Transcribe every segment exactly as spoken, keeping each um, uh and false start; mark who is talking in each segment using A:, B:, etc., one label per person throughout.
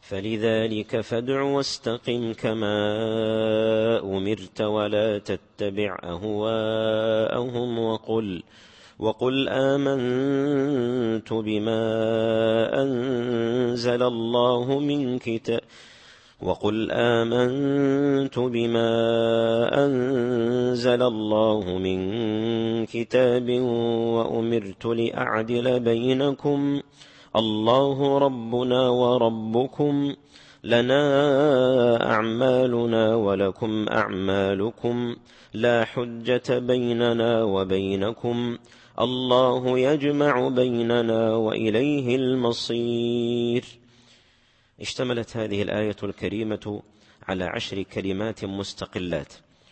A: فلذلك فادع واستقم كما أمرت ولا تتبع أهواءهم وقل وقل آمنت بما أنزل الله من كتاب وقل آمنت بما أنزل الله من كتاب وأمرت لأعدل بينكم الله ربنا وربكم لنا أعمالنا ولكم أعمالكم لا حجة بيننا وبينكم الله يجمع بيننا وإليه المصير. اشتملت هذه الآية الكريمة على عشر كلمات مستقلات،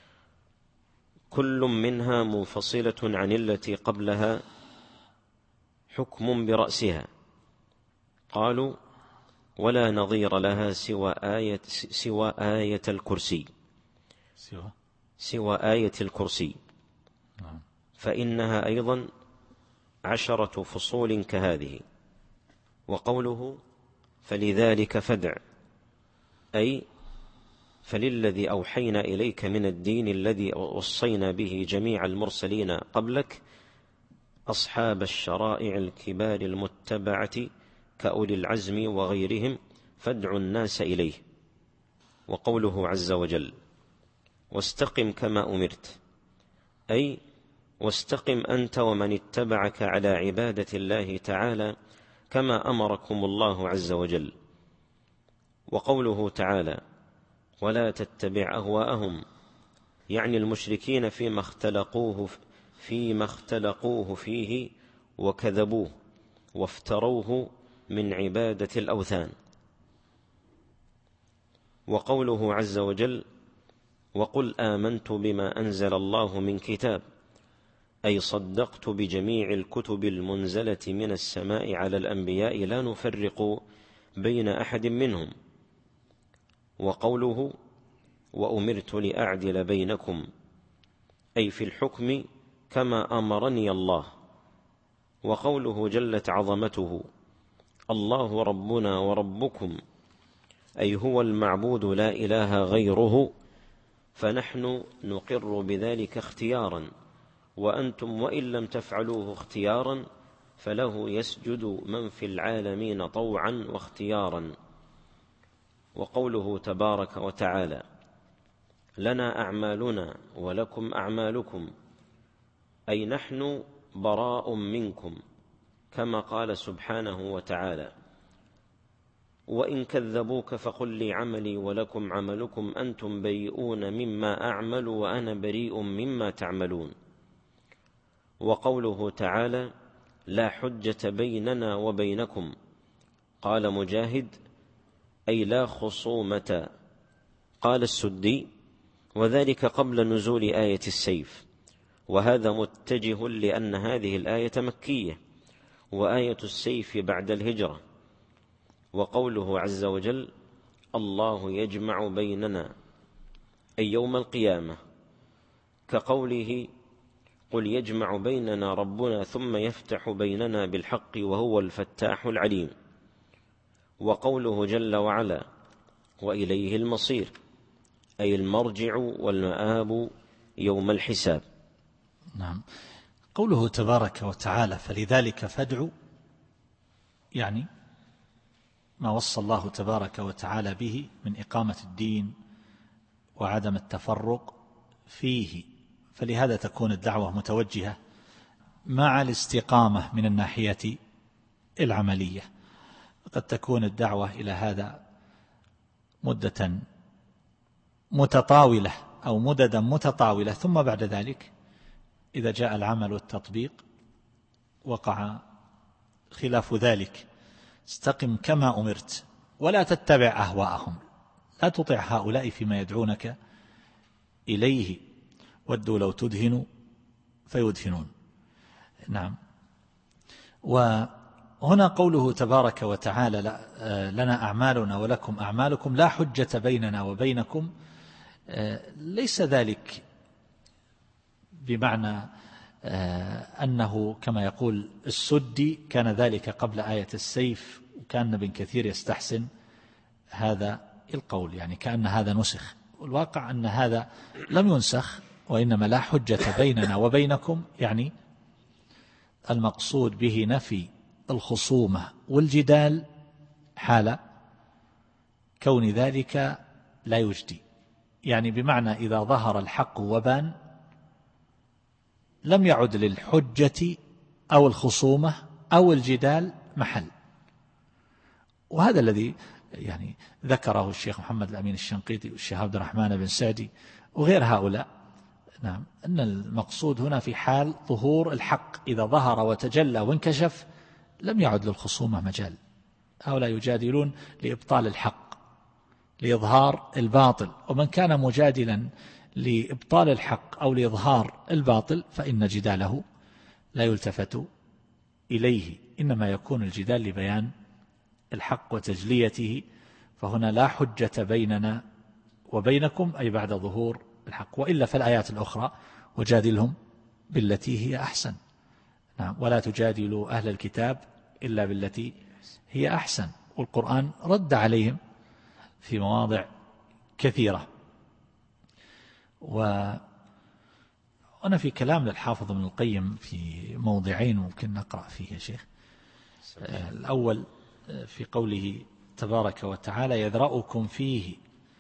A: كل منها منفصلة عن التي قبلها حكم برأسها. قالوا ولا نظير لها سوى آية, سوى آية الكرسي سوى, سوى آية الكرسي فإنها أيضا عشرة فصول كهذه. وقوله فلذلك فادع، أي فللذي أوحينا إليك من الدين الذي وصينا به جميع المرسلين قبلك أصحاب الشرائع الكبار المتبعة كأولي العزم وغيرهم فادع الناس إليه. وقوله عز وجل واستقم كما أمرت، أي واستقم أنت ومن اتبعك على عبادة الله تعالى كما أمركم الله عز وجل. وقوله تعالى ولا تتبع أهواءهم، يعني المشركين فيما اختلقوه فيما اختلقوه فيه وكذبوه وافتروه من عبادة الأوثان. وقوله عز وجل وقل آمنت بما أنزل الله من كتاب، أي صدقت بجميع الكتب المنزلة من السماء على الأنبياء لا نفرق بين أحد منهم. وقوله وأمرت لأعدل بينكم، أي في الحكم كما أمرني الله. وقوله جلت عظمته الله ربنا وربكم، أي هو المعبود لا إله غيره، فنحن نقر بذلك اختيارا، وأنتم وإن لم تفعلوه اختيارا فله يسجد من في العالمين طوعا واختيارا. وقوله تبارك وتعالى لنا أعمالنا ولكم أعمالكم، أي نحن براء منكم، كما قال سبحانه وتعالى وإن كذبوك فقل لي عملي ولكم عملكم أنتم بريئون مما أعمل وأنا بريء مما تعملون. وقوله تعالى لا حجة بيننا وبينكم، قال مجاهد أي لا خصومة. قال السدي وذلك قبل نزول آية السيف، وهذا متجه لأن هذه الآية مكية وآية السيف بعد الهجرة. وقوله عز وجل الله يجمع بيننا، أي يوم القيامة، كقوله قل يجمع بيننا ربنا ثم يفتح بيننا بالحق وهو الفتاح العليم. وقوله جل وعلا وإليه المصير، أي المرجع والمآب يوم الحساب.
B: نعم. قوله تبارك وتعالى فلذلك فادع، يعني ما وصى الله تبارك وتعالى به من إقامة الدين وعدم التفرق فيه، فلهذا تكون الدعوة متوجهة مع الاستقامة من الناحية العملية. قد تكون الدعوة إلى هذا مدة متطاولة أو مددا متطاولة، ثم بعد ذلك إذا جاء العمل والتطبيق وقع خلاف ذلك. استقم كما أمرت ولا تتبع أهواءهم، لا تطع هؤلاء فيما يدعونك إليه، ودوا لو تدهنوا فيدهنون. نعم. وهنا قوله تبارك وتعالى لنا أعمالنا ولكم أعمالكم لا حجة بيننا وبينكم، ليس ذلك بمعنى أنه كما يقول السدي كان ذلك قبل آية السيف، وكان ابن كثير يستحسن هذا القول، يعني كأن هذا نسخ. والواقع أن هذا لم ينسخ، وإنما لا حجة بيننا وبينكم، يعني المقصود به نفي الخصومة والجدال حال كون ذلك لا يجدي، يعني بمعنى إذا ظهر الحق وبان لم يعد للحجة أو الخصومة أو الجدال محل. وهذا الذي يعني ذكره الشيخ محمد الأمين الشنقيطي والشيخ عبد الرحمن بن سعدي وغير هؤلاء. نعم، أن المقصود هنا في حال ظهور الحق، إذا ظهر وتجلى وانكشف لم يعد للخصومة مجال. هؤلاء يجادلون لإبطال الحق، لإظهار الباطل، ومن كان مجادلا لإبطال الحق أو لإظهار الباطل فإن جداله لا يلتفت إليه، إنما يكون الجدال لبيان الحق وتجليته. فهنا لا حجة بيننا وبينكم أي بعد ظهور الحق، وإلا فالآيات الأخرى وجادلهم بالتي هي أحسن. نعم، ولا تجادلوا أهل الكتاب إلا بالتي هي أحسن. والقرآن رد عليهم في مواضع كثيرة. وأنا في كلام للحافظ ابن القيم في موضعين ممكن نقرأ فيه يا شيخ. الأول في قوله تبارك وتعالى يذرأكم فيه،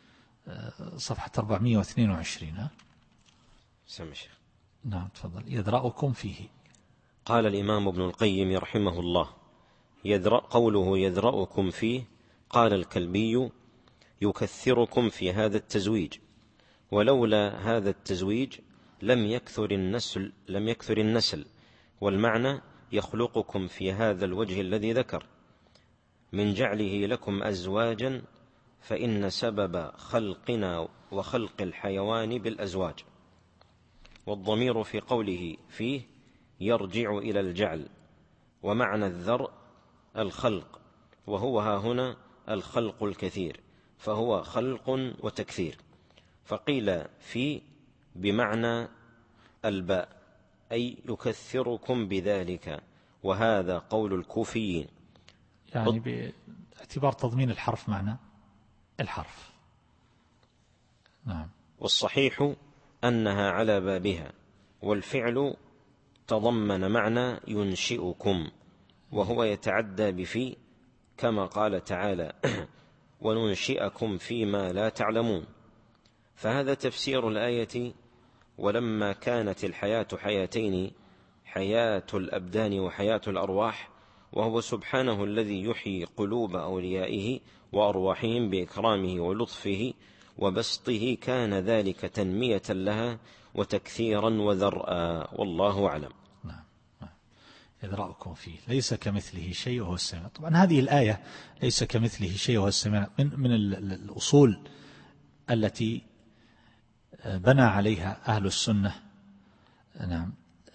B: صفحة أربعمائة واثنين وعشرين.
A: سمع شيخ.
B: نعم تفضل. يذرأكم فيه.
A: قال الإمام ابن القيم رحمه الله: يذرأ قوله يذرأكم فيه، قال الكلبي: يكثركم في هذا التزويج، ولولا هذا التزويج لم يكثر النسل لم يكثر النسل والمعنى يخلقكم في هذا الوجه الذي ذكر من جعله لكم أزواجا، فإن سبب خلقنا وخلق الحيوان بالأزواج. والضمير في قوله فيه يرجع إلى الجعل، ومعنى الذرء الخلق، وهو ها هنا الخلق الكثير، فهو خلق وتكثير. فقيل في بمعنى الباء، أي يكثركم بذلك، وهذا قول الكوفيين،
B: يعني باعتبار تضمين الحرف معنى الحرف. نعم.
A: والصحيح أنها على بابها، والفعل تضمن معنى ينشئكم، وهو يتعدى بفي، كما قال تعالى: وننشئكم فيما لا تعلمون. فهذا تفسير الآية: ولما كانت الحياة حياتين، حياة الأبدان وحياة الأرواح، وهو سبحانه الذي يحيي قلوب أوليائه وأرواحهم بإكرامه ولطفه وبسطه، كان ذلك تنمية لها وتكثيرا وذرآ، والله أعلم.
B: نعم. يذرأكم فيه ليس كمثله شيء وهو السميع. طبعا هذه الآية ليس كمثله شيء وهو السميع من, من الأصول التي بنى عليها أهل السنة. نعم.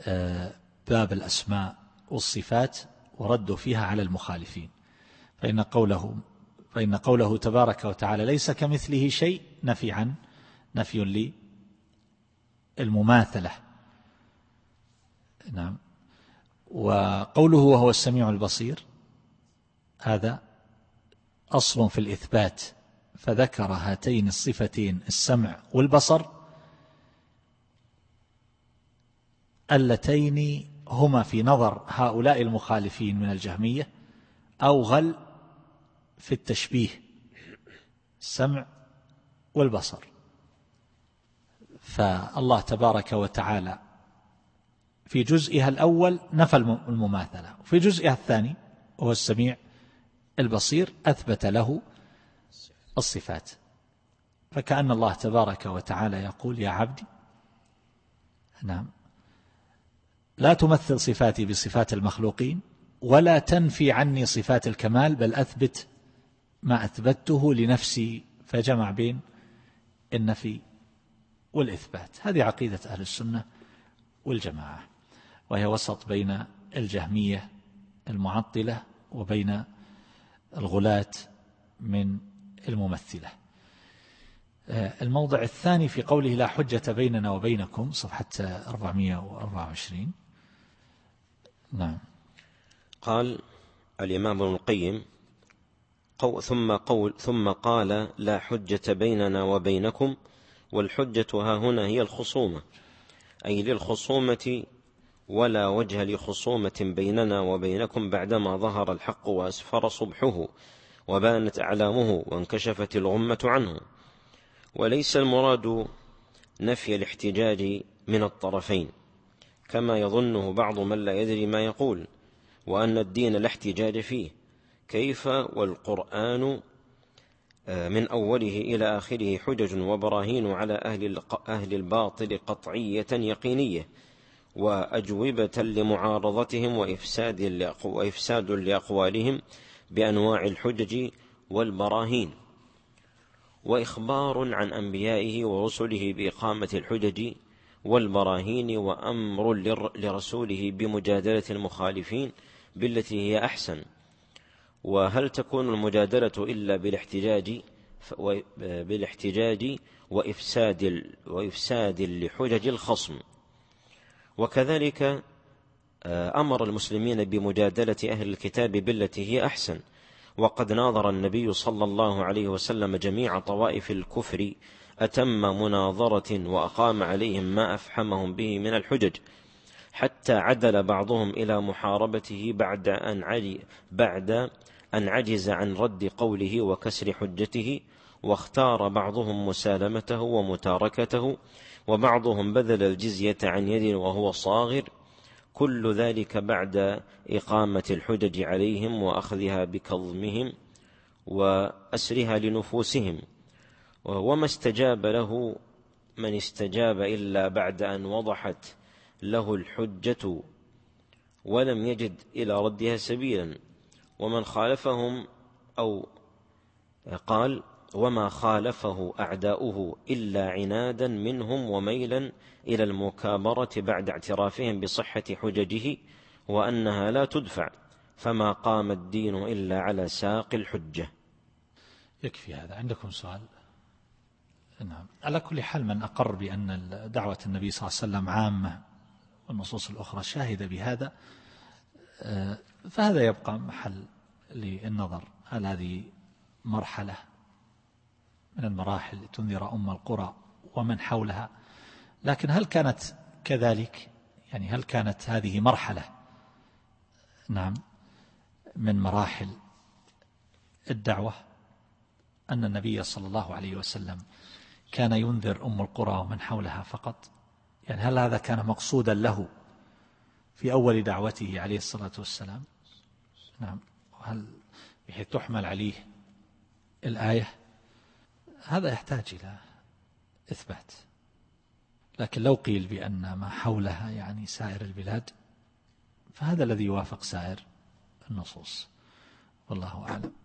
B: باب الأسماء والصفات، وردوا فيها على المخالفين. فإن قوله فإن قوله تبارك وتعالى ليس كمثله شيء نفي عن نفي للمماثلة. نعم. وقوله وهو السميع البصير هذا أصل في الإثبات، فذكر هاتين الصفتين السمع والبصر اللتين هما في نظر هؤلاء المخالفين من الجهمية أوغل في التشبيه، السمع والبصر. فالله تبارك وتعالى في جزئها الأول نفى المماثلة، وفي جزئها الثاني وهو السميع البصير أثبت له الصفات. فكأن الله تبارك وتعالى يقول: يا عبدي، نعم، لا تمثل صفاتي بصفات المخلوقين، ولا تنفي عني صفات الكمال، بل أثبت ما أثبته لنفسي. فجمع بين النفي والإثبات. هذه عقيدة أهل السنة والجماعة، وهي وسط بين الجهمية المعطلة وبين الغلاة من الممثلة. الموضع الثاني في قوله لا حجة بيننا وبينكم، صفحة أربعمائة وأربعة وعشرين. نعم.
A: قال الإمام ابن القيم: ثم, قول ثم قال لا حجة بيننا وبينكم، والحجة ها هنا هي الخصومة، أي للخصومة ولا وجه لخصومة بيننا وبينكم بعدما ظهر الحق وأسفر صبحه وبانت أعلامه وانكشفت الغمة عنه. وليس المراد نفي الاحتجاج من الطرفين كما يظنه بعض من لا يدري ما يقول، وأن الدين لا احتجاج فيه، كيف والقرآن من أوله إلى آخره حجج وبراهين على أهل الباطل قطعية يقينية، وأجوبة لمعارضتهم وإفساد لأقوالهم بأنواع الحجج والبراهين، وإخبار عن أنبيائه ورسله بإقامة الحجج والبراهين، وأمر لرسوله بمجادلة المخالفين بالتي هي أحسن. وهل تكون المجادلة إلا بالاحتجاج بالاحتجاج وإفساد وإفساد لحجج الخصم؟ وكذلك أمر المسلمين بمجادلة أهل الكتاب بالتي هي أحسن، وقد ناظر النبي صلى الله عليه وسلم جميع طوائف الكفر أتم مناظرة، وأقام عليهم ما أفحمهم به من الحجج، حتى عدل بعضهم إلى محاربته بعد أن عجز, بعد أن عجز عن رد قوله وكسر حجته، واختار بعضهم مسالمته ومتاركته، وبعضهم بذل الجزية عن يد وهو صاغر، كل ذلك بعد إقامة الحجج عليهم وأخذها بكظمهم وأسرها لنفوسهم. وما استجاب له من استجاب إلا بعد أن وضحت له الحجة ولم يجد إلى ردها سبيلا، ومن خالفهم أو قال وما خالفه أعداؤه إلا عنادا منهم وميلا إلى المكابرة بعد اعترافهم بصحة حججه وأنها لا تدفع، فما قام الدين إلا على ساق الحجة.
B: يكفي هذا. عندكم سؤال؟ نعم. على كل حال من أقر بأن دعوة النبي صلى الله عليه وسلم عامة والنصوص الأخرى شاهدة بهذا، فهذا يبقى محل للنظر. هل هذه مرحلة من المراحل تنذر أم القرى ومن حولها؟ لكن هل كانت كذلك؟ يعني هل كانت هذه مرحلة نعم من مراحل الدعوة، أن النبي صلى الله عليه وسلم كان ينذر أم القرى ومن حولها فقط؟ يعني هل هذا كان مقصودا له في أول دعوته عليه الصلاة والسلام؟ نعم. وهل بحيث تحمل عليه الآية؟ هذا يحتاج إلى إثبات. لكن لو قيل بأن ما حولها يعني سائر البلاد فهذا الذي يوافق سائر النصوص، والله أعلم.